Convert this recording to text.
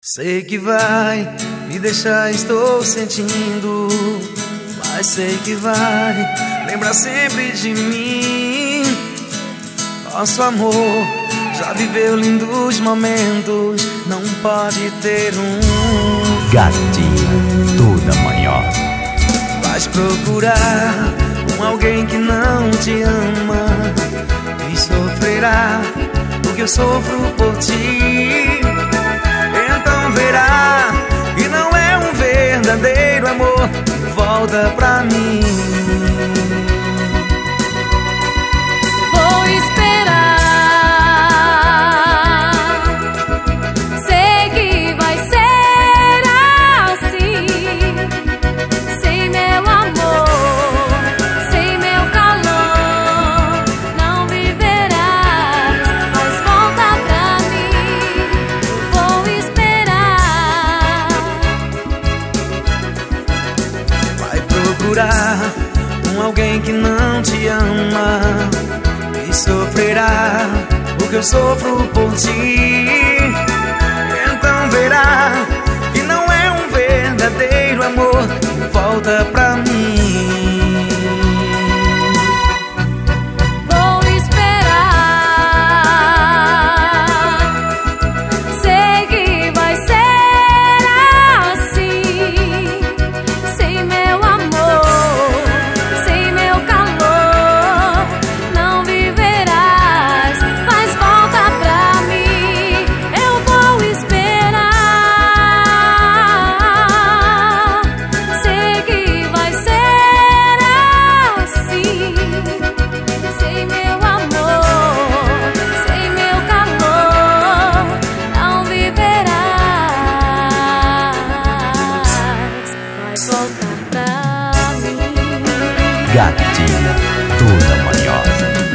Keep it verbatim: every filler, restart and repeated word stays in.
Sei que vai me deixar, estou sentindo, mas sei que vai lembrar sempre de mim. Nosso amor já viveu lindos momentos, não pode ter um gatinha toda manhosa. Vais procurar um alguém que não te ama e sofrerá o que eu sofro por ti. Então verá que não é um verdadeiro amor. Volta pra mim. Vou esperar. Sei que vai ser assim. Sem meu amor, sem meu calor, não viverás. Mas volta pra mim. Vou esperar. Vai procurar um alguém que não te ama e sofrerá o que eu sofro por ti. Então verá que não é um verdadeiro amor. Volta pra mim. Vou esperar. Sei que vai ser assim. Sem meu amor, sem meu calor, não viverás. Mas volta pra mim. Eu vou esperar. Sei que vai ser assim. Sem meu amor, sem meu calor, não viverás. Vai voltar pra mim. Gatinha toda manhosa.